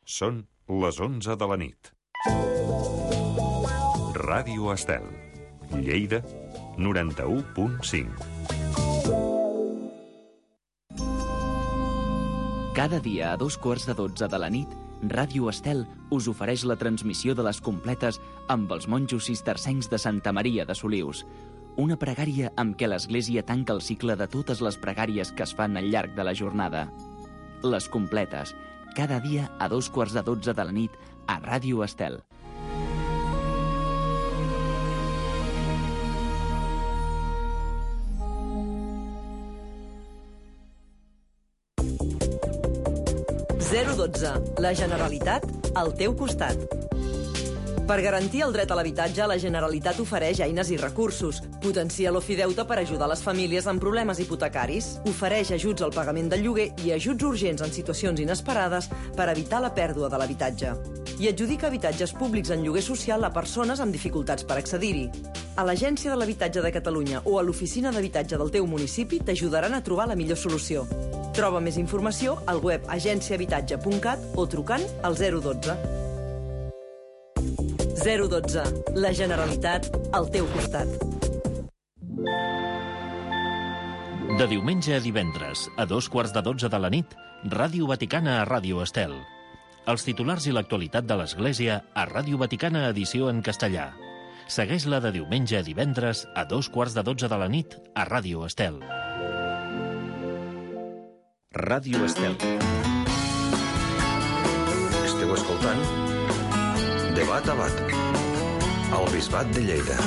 Són les 11 de la nit. Ràdio Estel, Lleida, 91.5. Cada dia a 2:15 de la nit, Ràdio Estel us ofereix la transmissió de les completes amb els monjos cistercencs de Santa Maria de Solius. Una pregària amb què l'Església tanca el cicle de totes les pregàries que es fan al llarg de la jornada. Les completes, cada dia a 2:15 de la nit a Ràdio Estel. La Generalitat al teu costat. Per garantir el dret a l'habitatge, la Generalitat ofereix eines i recursos. Potencia l'ofideute per ajudar les famílies amb problemes hipotecaris. Ofereix ajuts al pagament del lloguer i ajuts urgents en situacions inesperades per evitar la pèrdua de l'habitatge. I adjudica habitatges públics en lloguer social a persones amb dificultats per accedir-hi. A l'Agència de l'Habitatge de Catalunya o a l'Oficina d'Habitatge del teu municipi t'ajudaran a trobar la millor solució. Troba més informació al web agenciahabitatge.cat o trucant al 012. 012. La Generalitat al teu costat. De diumenge a divendres, a 2:15 de la nit, Ràdio Vaticana a Ràdio Estel. Els titulars i l'actualitat de l'Església a Ràdio Vaticana edició en castellà. Segueix-la de diumenge a divendres a 2:15 de la nit a Ràdio Estel. Ràdio Estel. Esteu escoltant Debat a Bat, al Bisbat de Lleida.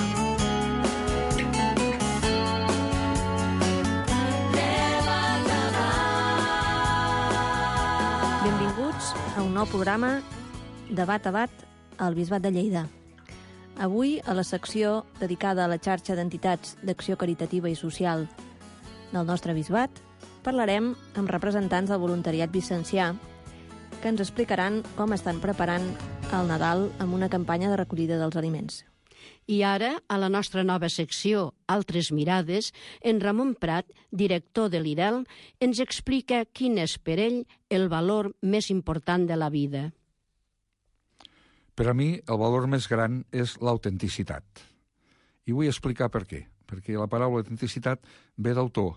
Benvinguts a un nou programa Debat a Bat, al Bisbat de Lleida. Avui, a la secció dedicada a la xarxa d'entitats d'acció caritativa i social del nostre bisbat, parlarem amb representants del voluntariat vicencià que ens explicaran com estan preparant el Nadal amb una campanya de recollida dels aliments. I ara, a la nostra nova secció, Altres mirades, en Ramon Prat, director de l'IDEL, ens explica quin és per ell el valor més important de la vida. Per a mi, el valor més gran és l'autenticitat. I vull explicar per què. Perquè la paraula autenticitat ve d'autor,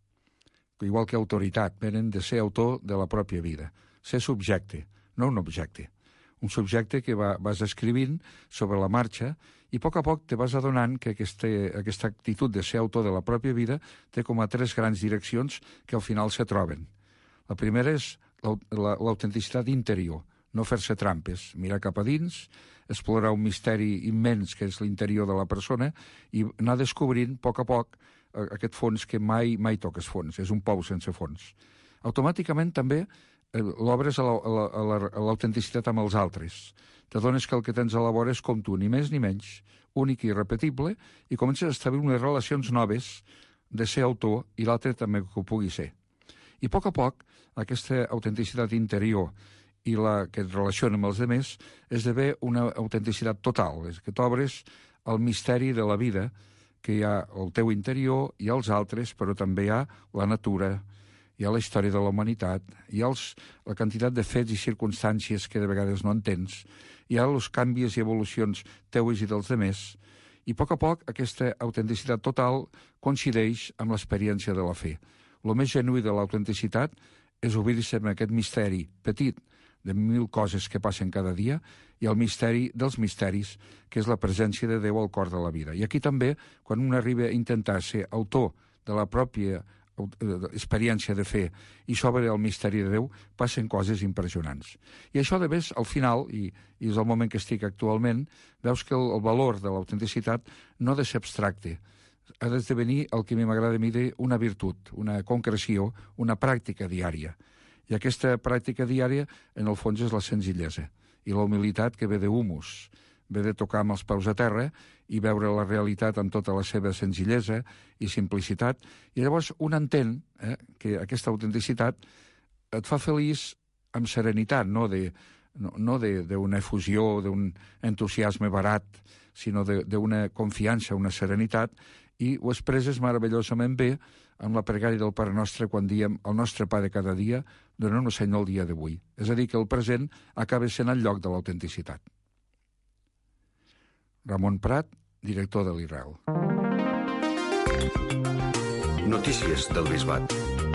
igual que autoritat, venen de ser autor de la pròpia vida. Ser subjecte, no un objecte. Un subjecte que vas escrivint sobre la marxa i a poc te vas adonant que aquesta actitud de ser autor de la pròpia vida té com a 3 grans direccions que al final se troben. La primera és l'autenticitat interior, no fer-se trampes, mirar cap a dins, explorar un misteri immens que és l'interior de la persona i anar descobrint a poc aquest fons que mai toques fons, és un pou sense fons. Automàticament també l'obres a l'autenticitat amb els altres. T'adones que el que tens a la vora és com tu, ni més ni menys, únic i irrepetible, i comences a establir unes relacions noves de ser autor i l'altre també que ho pugui ser. I a poc, aquesta autenticitat interior i la que et relaciona amb els altres esdevé una autenticitat total, és que t'obres al misteri de la vida, que hi ha el teu interior, hi ha els altres, però també hi ha la natura, hi ha la història de la humanitat, hi ha la quantitat de fets i circumstàncies que de vegades no entens, hi ha els canvis i evolucions teues i dels altres, i a poc aquesta autenticitat total coincideix amb l'experiència de la fe. El més genuí de l'autenticitat és obrir-se en aquest misteri petit de 1000 coses que passen cada dia i el misteri dels misteris, que és la presència de Déu al cor de la vida. I aquí també, quan un arriba a intentar ser autor de la pròpia experiència de fe i s'obre el misteri de Déu, passen coses impressionants. I això, de més, al final, i és el moment que estic actualment, veus que el valor de l'autenticitat no ha de ser abstracte, ha d'esdevenir el que a mi m'agrada a mi dir una virtut, una concreció, una pràctica diària. I aquesta pràctica diària, en el fons, és la senzillesa i la humilitat que ve d'humus, ve de tocar amb els peus a terra i veure la realitat amb tota la seva senzillesa i simplicitat. I llavors un entén que aquesta autenticitat et fa feliç amb serenitat, no d'una efusió, d'un entusiasme barat, sinó d'una confiança, una serenitat, i ho expresses meravellosament bé amb la pregària del Pare Nostre quan diem el nostre pa de cada dia, donant-nos Senyor el dia d'avui. És a dir, que el present acaba sent el lloc de l'autenticitat. Ramon Prat, director de l'IREL. Notícies del Bisbat.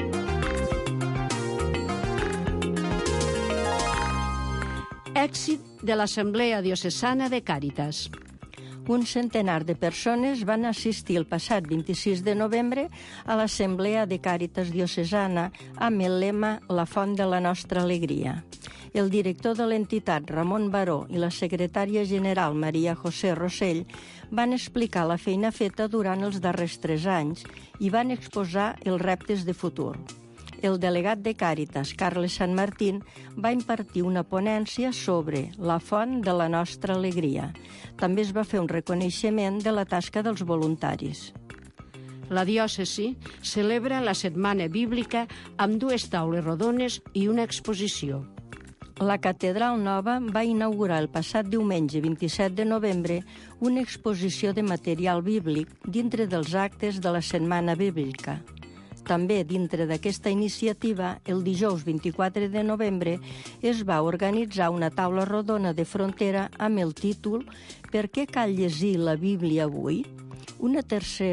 Èxit de l'Assemblea Diocesana de Càritas. Un centenar de persones van assistir el passat 26 de novembre a l'Assemblea de Càritas Diocesana amb el lema La font de la nostra alegria. El director de l'entitat, Ramon Baró, i la secretària general, Maria José Rossell, van explicar la feina feta durant els darrers 3 anys i van exposar els reptes de futur. El delegat de Càritas, Carles Sant Martín, va impartir una ponència sobre la font de la nostra alegria. També es va fer un reconeixement de la tasca dels voluntaris. La diòcesi celebra la Setmana Bíblica amb 2 taules rodones i una exposició. La Catedral Nova va inaugurar el passat diumenge 27 de novembre una exposició de material bíblic dintre dels actes de la Setmana Bíblica. També, dintre d'aquesta iniciativa, el dijous 24 de novembre es va organitzar una taula rodona de frontera amb el títol «Per què cal llegir la Bíblia avui?». Una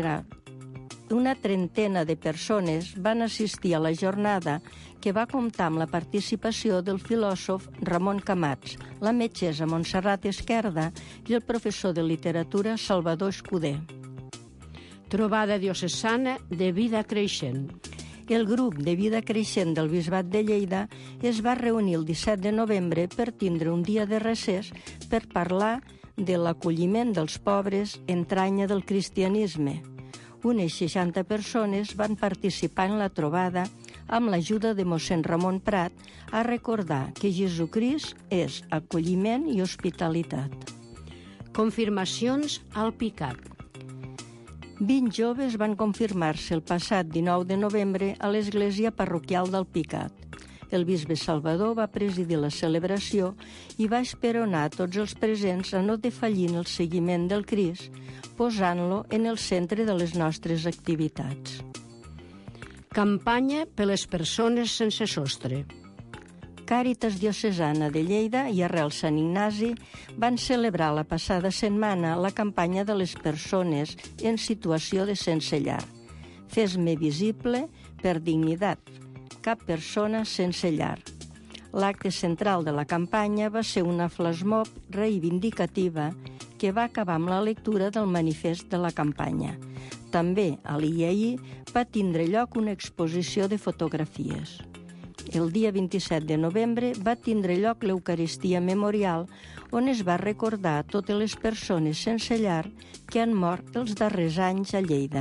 trentena de persones van assistir a la jornada que va comptar amb la participació del filòsof Ramon Camats, la metgessa Montserrat Esquerda i el professor de literatura Salvador Escudé. Trobada diocesana de vida creixent. El grup de vida creixent del Bisbat de Lleida es va reunir el 17 de novembre per tindre un dia de recés per parlar de l'acolliment dels pobres, entranya del cristianisme. Unes 60 persones van participar en la trobada amb l'ajuda de mossèn Ramon Prat a recordar que Jesucrist és acolliment i hospitalitat. Confirmacions al PICAP. 20 joves van confirmar-se el passat 19 de novembre a l'església parroquial del Picat. El bisbe Salvador va presidir la celebració i va esperonar a tots els presents a no defallir en el seguiment del Crist, posant-lo en el centre de les nostres activitats. Campanya per les persones sense sostre. Càritas Diocesana de Lleida i Arrel Sant Ignasi van celebrar la passada setmana la campanya de les persones en situació de sense llar. Fes-me visible per dignitat, cap persona sense llar. L'acte central de la campanya va ser una flashmob reivindicativa que va acabar amb la lectura del manifest de la campanya. També a l'IAI va tindre lloc una exposició de fotografies. El dia 27 de novembre va tindre lloc l'Eucaristia Memorial, on es va recordar totes les persones sense llar que han mort els darrers anys a Lleida.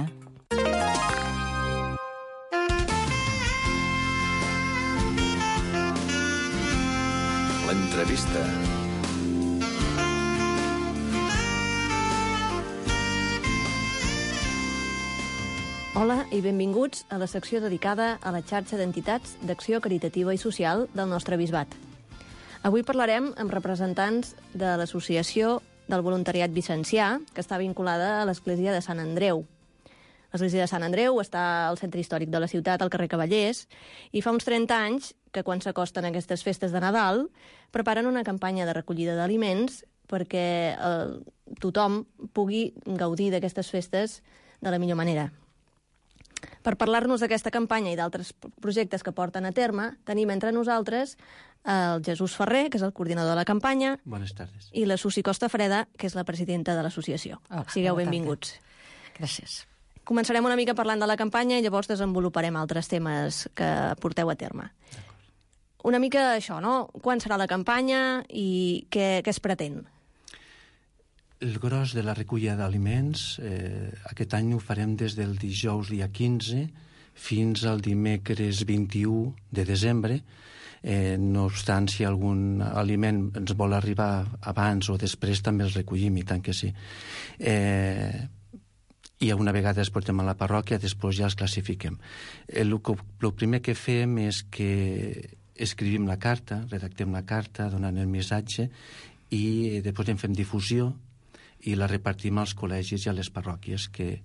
L'entrevista. Hola i benvinguts a la secció dedicada a la xarxa d'entitats d'acció caritativa i social del nostre bisbat. Avui parlarem amb representants de l'Associació del Voluntariat Vicencià, que està vinculada a l'Església de Sant Andreu. L'Església de Sant Andreu està al centre històric de la ciutat, al carrer Cavallers, i fa uns 30 anys que quan s'acosten aquestes festes de Nadal preparen una campanya de recollida d'aliments perquè tothom pugui gaudir d'aquestes festes de la millor manera. Per parlar-nos d'aquesta campanya i d'altres projectes que porten a terme, tenim entre nosaltres el Jesús Ferrer, que és el coordinador de la campanya. Bones tardes. I la Susi Costa Freda, que és la presidenta de l'associació. Sigueu benvinguts. Gràcies. Començarem una mica parlant de la campanya i llavors desenvoluparem altres temes que porteu a terme. Una mica això, no? Quan serà la campanya i què es pretén? El gros de la recollida d'aliments aquest any ho farem des del dijous dia 15 fins al dimecres 21 de desembre. No obstant, si algun aliment ens vol arribar abans o després, també els recollim, i tant que sí. I una vegada els portem a la parròquia, després ja els classifiquem. El primer que fem és que escrivim la carta, redactem la carta donant el missatge i després en fem difusió i la repartim als col·legis i a les parròquies que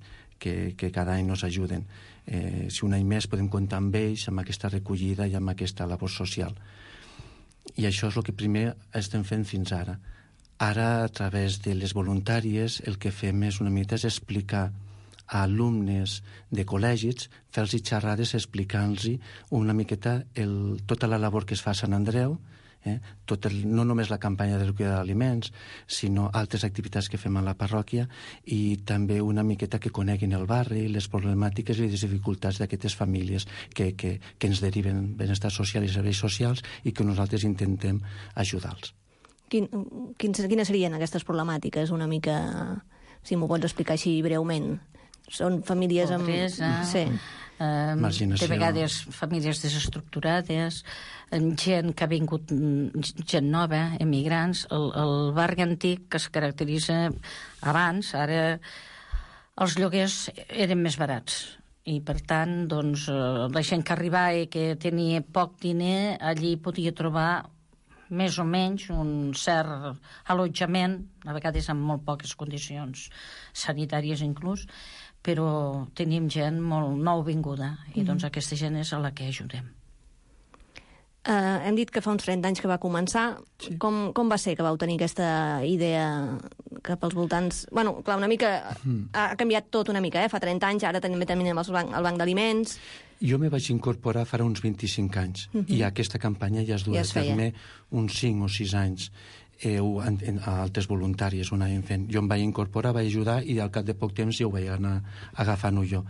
que cada any ens ajuden. Si un any més podem comptar amb ells, amb aquesta recollida i amb aquesta labor social. I això és el que primer estem fent fins ara. Ara, a través de les voluntàries, el que fem és una mica és explicar a alumnes de col·legis, fer-los xerrades explicant-los una miqueta tota la labor que es fa a Sant Andreu, no només la campanya de recollida d'aliments, sinó altres activitats que fem a la parròquia, i també una miqueta que coneguin el barri, les problemàtiques i les dificultats d'aquestes famílies que ens deriven benestar social i serveis socials i que nosaltres intentem ajudar-los. Quines serien aquestes problemàtiques, una mica, si m'ho pots explicar així breument? Són famílies amb... Pobresa, marginació. De vegades famílies desestructurades, gent que ha vingut, gent nova, emigrants. El barri antic, que es caracteritza abans, ara els lloguers eren més barats. I, per tant, doncs, la gent que arribava i que tenia poc diner, allí podia trobar més o menys un cert allotjament, a vegades amb molt poques condicions sanitàries inclús, però tenim gent molt nouvinguda i doncs aquesta gent és a la que ajudem. Hem dit que fa uns 30 anys que va començar. Sí. Com va ser que vau tenir aquesta idea cap als voltants? Bueno, clar, una mica... Ha canviat tot una mica, Fa 30 anys, ara també tenim el banc d'aliments. Jo me vaig incorporar farà uns 25 anys i aquesta campanya ja es duia a terme uns 5 o 6 anys. A altres voluntàries ho anàvem fent. Jo em vaig incorporar, vaig ajudar i al cap de poc temps ja ho vaig anar agafant-ho jo.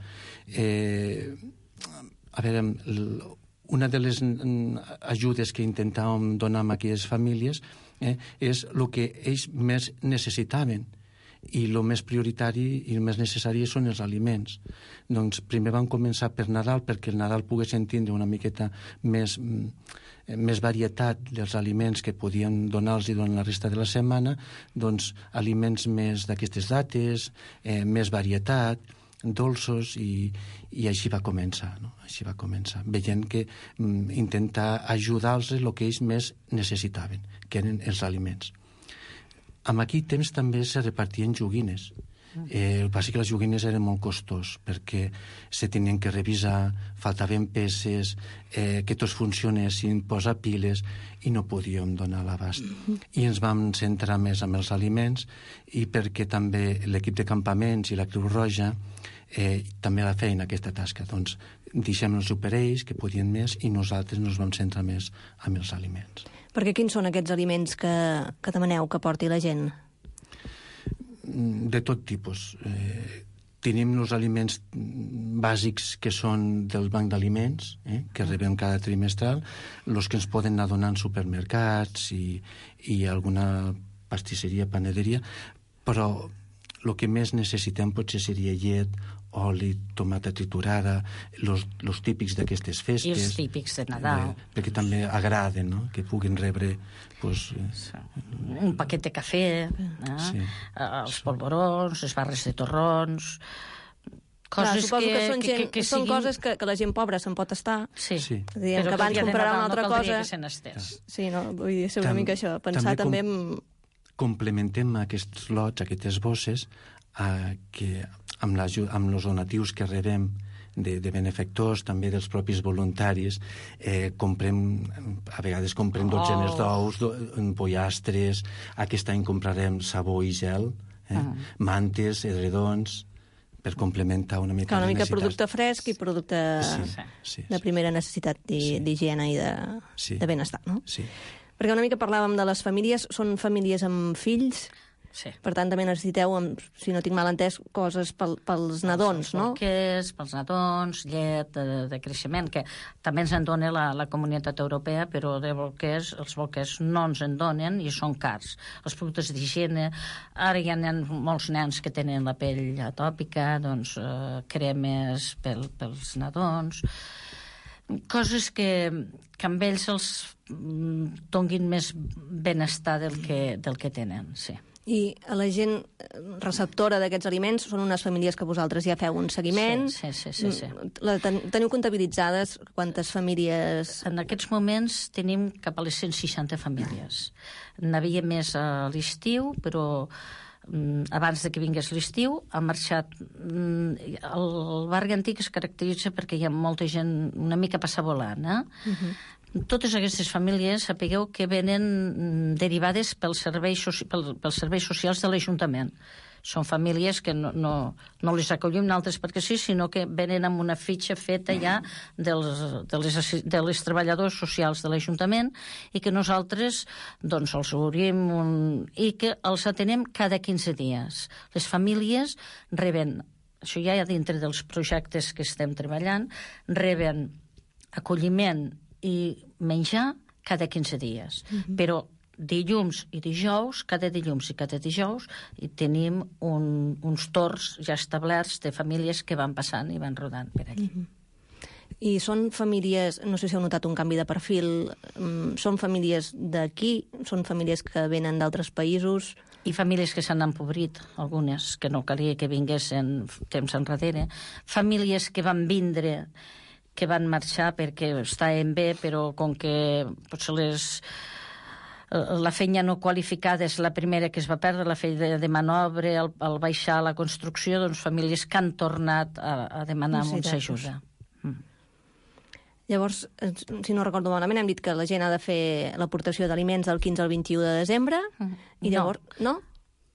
A veure, una de les ajudes que intentàvem donar a aquelles famílies és el que ells més necessitaven, i el més prioritari i el més necessari són els aliments. Doncs primer vam començar per Nadal, perquè el Nadal poguessin tindre una miqueta més varietat dels aliments que podien donar-los durant la resta de la setmana, doncs aliments més d'aquestes dates, més varietat, dolços, i així va començar, no? Així va començar, veient que intentar ajudar-los el que ells més necessitaven, que eren els aliments. En aquell temps també se repartien joguines. El que passa que les joguines eren molt costós perquè se tenien que revisar, faltaven peces, que tots funcionessin, posar piles, i no podíem donar l'abast. I ens vam centrar més en els aliments, i perquè també l'equip de campaments i la Creu Roja també la feien aquesta tasca. Doncs deixem-los per ells, que podien més, i nosaltres ens vam centrar més en els aliments. Perquè quins són aquests aliments que demaneu que porti la gent? De tot tipus. Tenim els aliments bàsics que són del banc d'aliments, que rebem cada trimestral, els que ens poden anar donant supermercats i alguna pastisseria, panaderia, però el que més necessitem potser seria llet, oli, tomata triturada, els típics d'aquestes festes. I els típics de Nadal. Perquè també agraden, no?, que puguin rebre... un paquet de cafè, els polvorons, les barres de torrons... Coses que són coses que la gent pobra se'n pot estar. Sí. Dient que abans comprarà una altra cosa. Que se n'estés. Sí, no, vull dir, ser una mica això. Pensar també en... Complementem aquests lots, aquestes bosses, amb els donatius que rebem de benefactors, també dels propis voluntaris. A vegades comprem dotzenes d'ous, pollastres. Aquest any comprarem sabó i gel, mantes, edredons, per complementar una mica les necessitats. Producte fresc i producte de primera necessitat d'higiene i de benestar, no? Sí. Perquè una mica parlàvem de les famílies, són famílies amb fills, per tant també necessiteu, si no tinc mal entès, coses pels nadons, no? Pels nadons, llet de creixement, que també ens en dona la Comunitat Europea, però de bolquers, els bolquers no ens en donen i són cars. Els productes d'higiene, ara hi ha molts nens que tenen la pell atòpica, doncs cremes pels nadons... coses que amb ells els donguin més benestar del que tenen, sí. I a la gent receptora d'aquests aliments són unes famílies que vosaltres ja feu un seguiment. Sí. Teniu comptabilitzades quantes famílies... En aquests moments tenim cap a les 160 famílies. N'havia més a l'estiu, però abans de que vingués l'estiu, ha marxat. El barri antic es caracteritza perquè hi ha molta gent una mica passar volant, Totes aquestes famílies, sapigueu que venen derivades pels serveis socials de l'Ajuntament. Són famílies que no les acollim nosaltres perquè sí, sinó que venen amb una fitxa feta ja de les treballadors socials de l'Ajuntament i que nosaltres doncs els obrim i que els atenem cada 15 dies. Les famílies reben, això ja dintre dels projectes que estem treballant, reben acolliment i menjar cada 15 dies. Però dilluns i dijous, cada dilluns i cada dijous, i tenim uns torns ja establerts de famílies que van passant i van rodant per allí. I són famílies, no sé si heu notat un canvi de perfil, són famílies d'aquí, són famílies que venen d'altres països... I famílies que s'han empobrit, algunes, que no calia que vinguessin temps enrere. Famílies que van vindre, que van marxar perquè estaven bé, però com que potser la feina no qualificada és la primera que es va perdre, la feina de manobra, al baixar la construcció, doncs famílies que han tornat a demanar molta ajuda. Llavors, si no recordo malament, hem dit que la gent ha de fer l'aportació d'aliments del 15 al 21 de desembre, i llavors... No?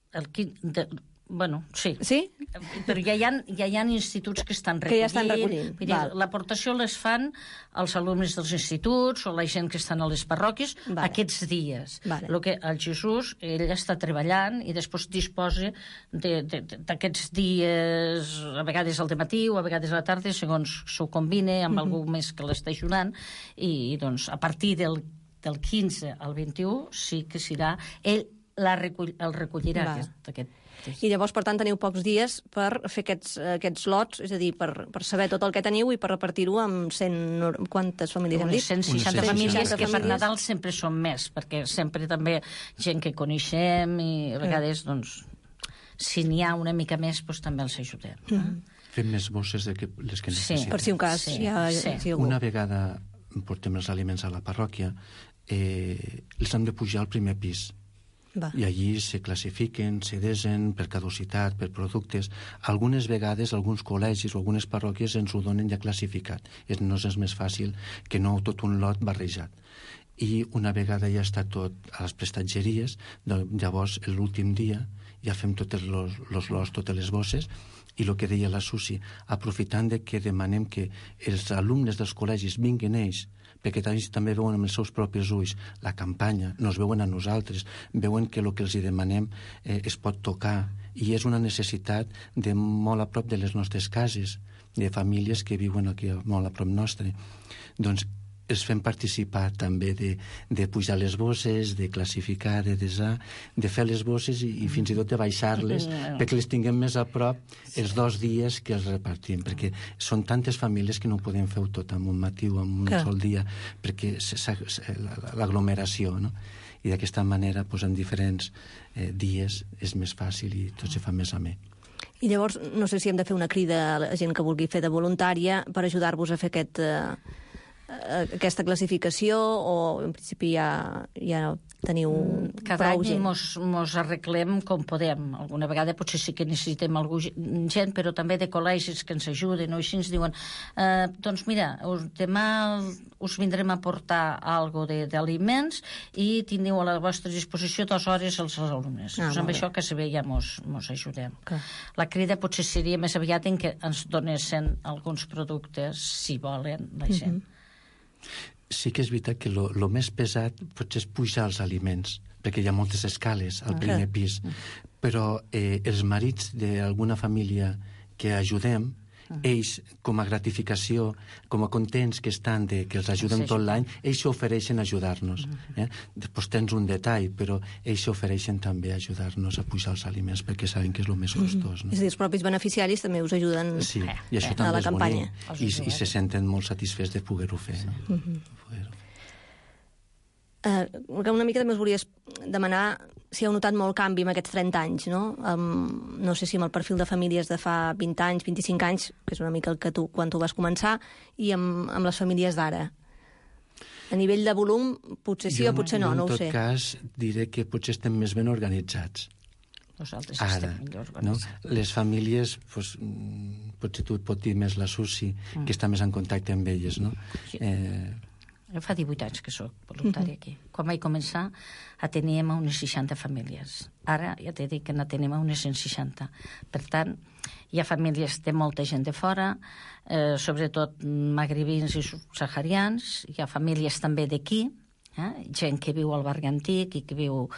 Bueno, sí. Sí? Però ja hi ha instituts que estan recollint. Que ja estan recollint. L'aportació les fan els alumnes dels instituts o la gent que estan a les parròquies aquests dies. El que el Jesús, ell està treballant i després disposa d'aquests dies, a vegades al dematí o a vegades a la tarda, segons s'ho combina amb algú més que l'està ajudant, i doncs a partir del 15 al 21 sí que serà... Ell el recollirà aquest... I llavors, per tant, teniu pocs dies per fer aquests lots, és a dir, per saber tot el que teniu i per repartir-ho amb quantes famílies hem dit? 160 famílies, que per Nadal sempre són més, perquè sempre també gent que coneixem i a vegades, doncs, si n'hi ha una mica més, doncs també els ajudem. Fem més bosses de les que necessitem. Per si un cas hi ha algú. Una vegada portem els aliments a la parròquia, els hem de pujar al primer pis. I allí se classifiquen, se desen per caducitat, per productes. Algunes vegades, alguns col·legis o algunes parròquies ens ho donen ja classificat. No és més fàcil que no tot un lot barrejat. I una vegada ja està tot a les prestatgeries, llavors l'últim dia ja fem tots els lots, totes les bosses, i el que deia la Susi, aprofitant que demanem que els alumnes dels col·legis vinguin ells, perquè també veuen amb els seus propis ulls la campanya, nos veuen a nosaltres, veuen que el que els demanem es pot tocar, i és una necessitat de molt a prop de les nostres cases, de famílies que viuen aquí molt a prop nostre. Doncs els fem participar també de pujar les bosses, de classificar, de desar, de fer les bosses i fins i tot de baixar-les perquè les tinguem més a prop els 2 dies que els repartim, perquè són tantes famílies que no podem fer-ho tot en un matí o en un sol dia, perquè l'aglomeració, no? I d'aquesta manera, en diferents dies, és més fàcil i tot se fa més amè. I llavors, no sé si hem de fer una crida a la gent que vulgui fer de voluntària per ajudar-vos a fer aquesta classificació, o en principi ja teniu cada prou any gent? mos arreglem com podem. Alguna vegada potser sí que necessitem gent, però també de col·legis que ens ajuden, o així ens diuen doncs mira, demà us vindrem a portar algo d'aliments i teniu a la vostra disposició 2 hores els alumnes. Amb això que bé ja mos ajudem. La crida potser seria més aviat en que ens donessin alguns productes, si volen, la gent. Sí que és veritat que el més pesat potser és pujar els aliments, perquè hi ha moltes escales al primer pis, però els marits d'alguna família que ajudem, ells, com a gratificació, com a contents que estan que els ajudem tot l'any, ells s'ofereixen a ajudar-nos. Després tens un detall, però ells s'ofereixen també a ajudar-nos a pujar els aliments, perquè saben que és el més costós. És a dir, els propis beneficiaris també us ajuden a la campanya. Sí, i això també és bonic, i se senten molt satisfets de poder-ho fer. Una mica també us volia demanar si heu notat molt canvi en aquests 30 anys, no? No sé si amb el perfil de famílies de fa 20 anys, 25 anys, que és una mica el que quan tu vas començar, i amb les famílies d'ara. A nivell de volum, potser sí o potser no, no ho sé. En tot cas, diré que potser estem més ben organitzats. Nosaltres estem millor organitzats. Les famílies, potser tu et pot dir més la Susi, que està més en contacte amb elles, no? Fa 18 anys que soc voluntària aquí. Quan vaig començar, ateníem a unes 60 famílies. Ara ja t'he dit que n'atenem a unes 160. Per tant, hi ha famílies de molta gent de fora, sobretot magribins i subsaharians, hi ha famílies també d'aquí, gent que viu al barri antic i que viu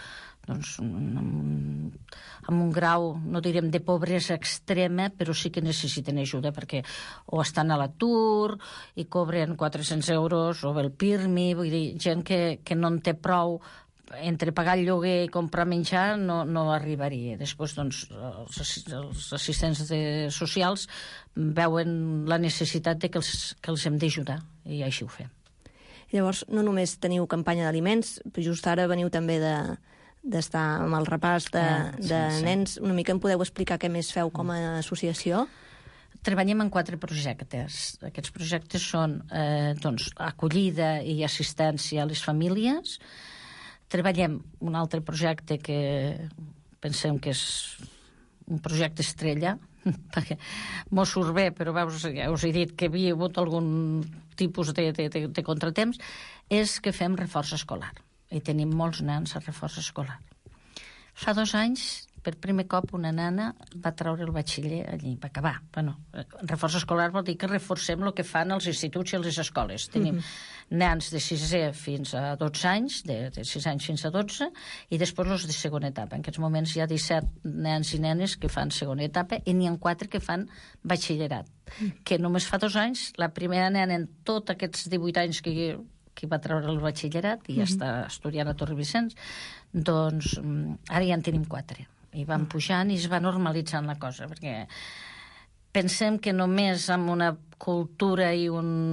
amb un grau, no direm de pobresa extrema, però sí que necessiten ajuda perquè o estan a l'atur i cobren 400 euros o el PIRMI, vull dir, gent que no en té prou entre pagar el lloguer i comprar menjar no arribaria. Després, doncs, els assistents socials veuen la necessitat de que els hem d'ajudar i així ho fem. Llavors, no només teniu campanya d'aliments, però just ara veniu també d'estar amb el repàs de nens. Una mica em podeu explicar què més feu com a associació? Treballem en 4 projectes. Aquests projectes són acollida i assistència a les famílies. Treballem un altre projecte que pensem que és un projecte estrella, perquè m'ho surt bé, però ja us he dit que havia hagut algun tipus de contratemps, és que fem reforç escolar. I tenim molts nens a reforç escolar. Fa 2 anys, per primer cop, una nana va treure el batxiller allí, va acabar. Reforç escolar vol dir que reforcem el que fan els instituts i les escoles. Tenim nens de 6è fins a 12 anys, de 6 anys fins a 12, i després els de segona etapa. En aquests moments hi ha 17 nens i nenes que fan segona etapa i n'hi ha 4 que fan batxillerat. Que només fa 2 anys, la primera nena en tots aquests 18 anys que va treure el batxillerat i ja està estudiant a Torrevicenç, doncs ara ja en tenim 4. I van pujant i es va normalitzant la cosa, perquè pensem que només amb una cultura i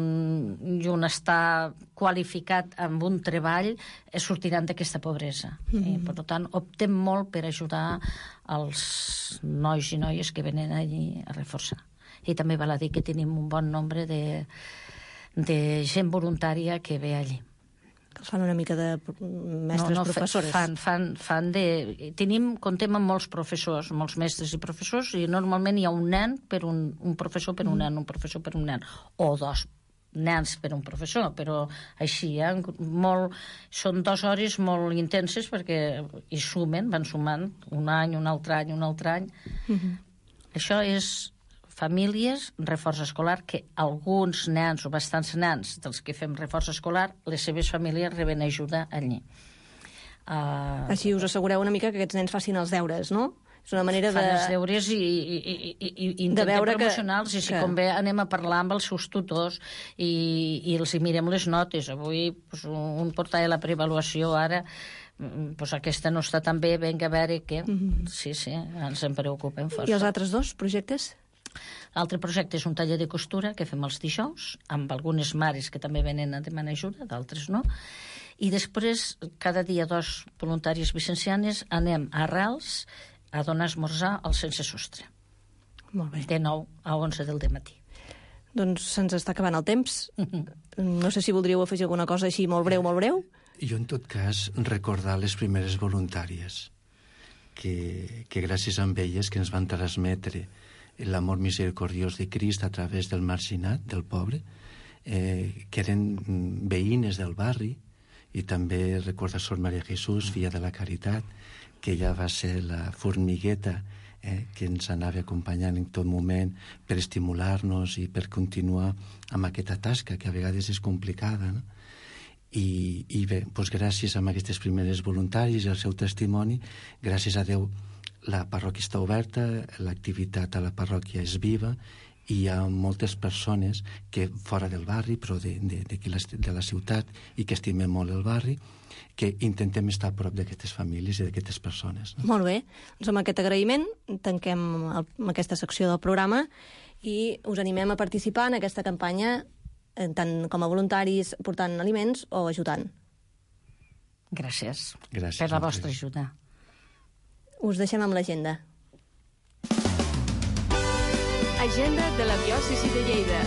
un estar qualificat amb un treball sortiran d'aquesta pobresa. I, per tant, optem molt per ajudar els nois i noies que venen allí a reforçar. I també val a dir que tenim un bon nombre de gent voluntària que ve allí. Que els fan una mica de mestres professores. Contem amb molts professors, molts mestres i professors, i normalment hi ha un nen per un professor per un nen, un professor per un nen, o 2 nens per un professor, però així, són 2 hores molt intenses perquè hi van sumant un any, un altre any, un altre any. Això és famílies, reforç escolar, que alguns nens o bastants nens dels que fem reforç escolar, les seves famílies reben ajuda allí. Així us assegureu una mica que aquests nens facin els deures, no? És una manera Fan els deures i intentem promocionar-los, i si convé anem a parlar amb els seus tutors i els mirem les notes. Avui un portava la preavaluació, ara aquesta no està tan bé, vinga a veure què. Sí, ens en preocupem força. I els altres 2 projectes? L'altre projecte és un taller de costura que fem els dijous, amb algunes mares que també venen a demanar ajuda, d'altres no. I després, cada dia 2 voluntàries vicencianes anem a Arrels a donar esmorzar al sense sostre. Molt bé. De 9 a 11 del dematí. Doncs se'ns està acabant el temps. No sé si voldríeu afegir alguna cosa així molt breu, molt breu. Jo, en tot cas, recordar les primeres voluntàries, que gràcies a elles que ens van transmetre l'amor misericordiós de Crist a través del marginat, del pobre, que eren veïnes del barri, i també recordar Sor Maria Jesús, filla de la Caritat, que ja va ser la formigueta que ens anava acompanyant en tot moment per estimular-nos i per continuar amb aquesta tasca que a vegades és complicada, no? I bé, doncs gràcies a aquestes primeres voluntaris i al seu testimoni, gràcies a Déu, la parròquia està oberta, l'activitat a la parròquia és viva i hi ha moltes persones que fora del barri, però de la ciutat, i que estimem molt el barri, que intentem estar a prop d'aquestes famílies i d'aquestes persones. No? Molt bé. Doncs amb aquest agraïment tanquem aquesta secció del programa i us animem a participar en aquesta campanya tant com a voluntaris portant aliments o ajudant. Gràcies per la vostra ajuda. Us deixem amb l'agenda. Agenda de la diòcesi de Lleida.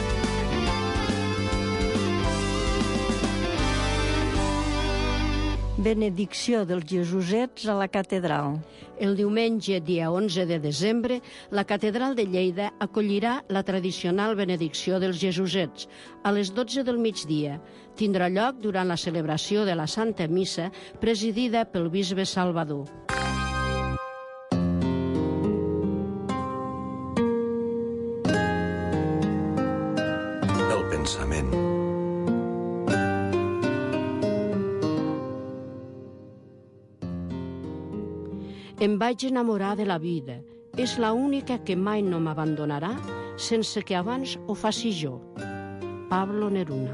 benedicció dels Jesusets a la catedral. El diumenge, dia 11 de desembre, la Catedral de Lleida acollirà la tradicional benedicció dels Jesusets a les 12 del migdia. Tindrà lloc durant la celebració de la Santa Missa, presidida pel bisbe Salvador. El pensament. Em vaig enamorar de la vida. És la única que mai no m'abandonarà sense que abans ho faci jo. Pablo Neruda.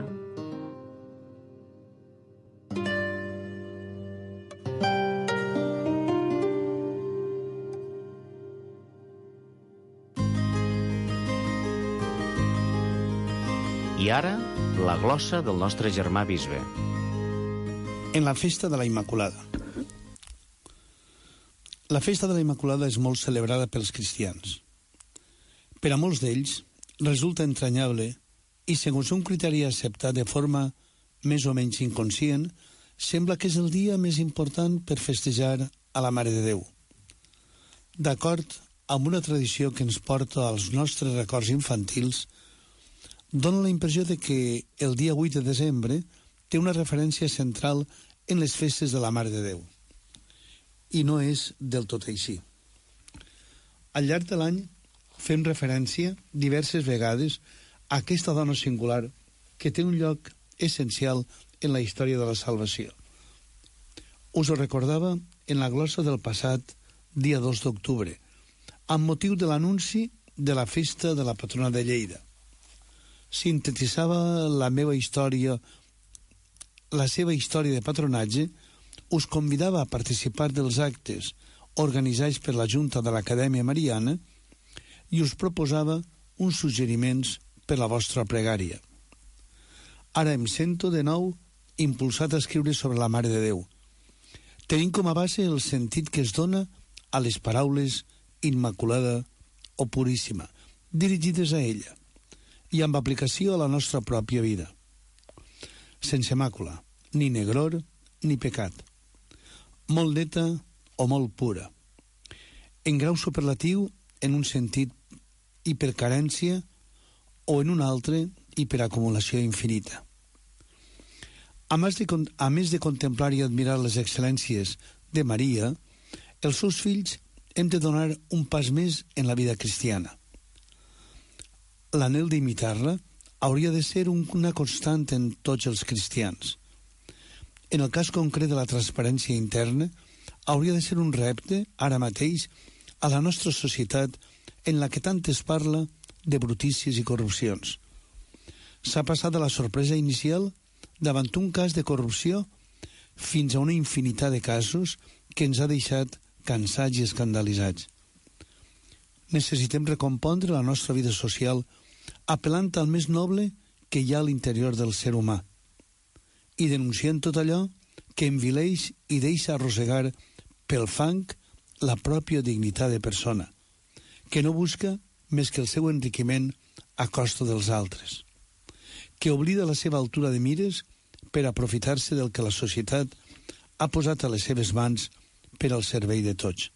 I ara, la glossa del nostre germà bisbe. En la festa de la Immaculada. La festa de la Immaculada és molt celebrada pels cristians. Per a molts d'ells resulta entranyable i, segons un criteri acceptat de forma més o menys inconscient, sembla que és el dia més important per festejar a la Mare de Déu. D'acord amb una tradició que ens porta als nostres records infantils, dona la impressió de que el dia 8 de desembre té una referència central en les festes de la Mare de Déu. I no és del tot així. Al llarg de l'any fem referència diverses vegades a aquesta dona singular que té un lloc essencial en la història de la salvació. Us ho recordava en la glossa del passat dia 2 d'octubre, amb motiu de l'anunci de la festa de la patrona de Lleida. Sintetitzava la seva història de patronatge, us convidava a participar dels actes organitzats per la Junta de l'Acadèmia Mariana i us proposava uns suggeriments per la vostra pregària. Ara em sento de nou impulsat a escriure sobre la Mare de Déu, tenint com a base el sentit que es dona a les paraules Immaculada o Puríssima, dirigides a ella, i amb aplicació a la nostra pròpia vida. Sense màcula, ni negror, ni pecat. Molt neta o molt pura. En grau superlatiu, en un sentit hipercarència, o en un altre, hiperacumulació infinita. A més de contemplar i admirar les excel·lències de Maria, els seus fills hem de donar un pas més en la vida cristiana. L'anhel d'imitar-la hauria de ser una constant en tots els cristians. En el cas concret de la transparència interna, hauria de ser un repte, ara mateix, a la nostra societat en la que tant es parla de brutícies i corrupcions. S'ha passat de la sorpresa inicial davant un cas de corrupció fins a una infinitat de casos que ens ha deixat cansats i escandalitzats. Necessitem recompondre la nostra vida social apel·lant al més noble que hi ha a l'interior del ser humà i denunciant tot allò que envileix i deixa arrossegar pel fang la pròpia dignitat de persona, que no busca més que el seu enriquiment a costa dels altres, que oblida la seva altura de mires per aprofitar-se del que la societat ha posat a les seves mans per al servei de tots.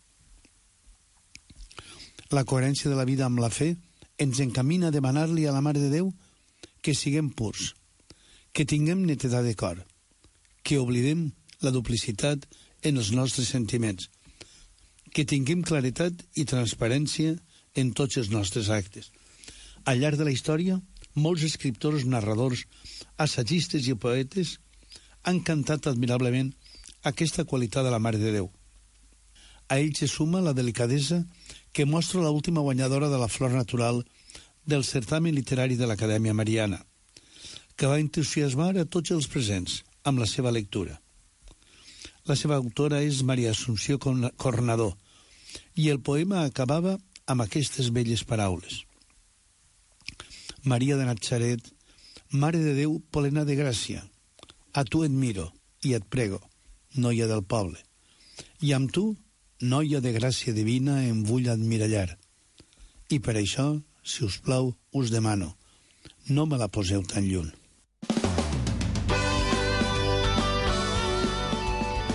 La coherència de la vida amb la fe ens encamina a demanar-li a la Mare de Déu que siguem purs, que tinguem netedat de cor, que oblidem la duplicitat en els nostres sentiments, que tinguem claretat i transparència en tots els nostres actes. Al llarg de la història, molts escriptors, narradors, assagistes i poetes han cantat admirablement aquesta qualitat de la Mare de Déu. A ells se suma la delicadesa que mostra l'última guanyadora de la Flor Natural del certamen literari de l'Acadèmia Mariana, que va entusiasmar a tots els presents amb la seva lectura. La seva autora és Maria Assumpció Cornadó, i el poema acabava amb aquestes belles paraules. Maria de Natzaret, Mare de Déu plena de gràcia, a tu et miro i et prego, noia del poble, i amb tu, noia de gràcia divina, em vull admirallar. I per això, si us plau, us demano, no me la poseu tan lluny.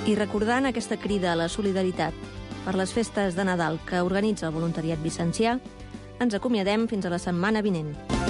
I recordant aquesta crida a la solidaritat per les festes de Nadal que organitza el voluntariat vicencià, ens acomiadem fins a la setmana vinent.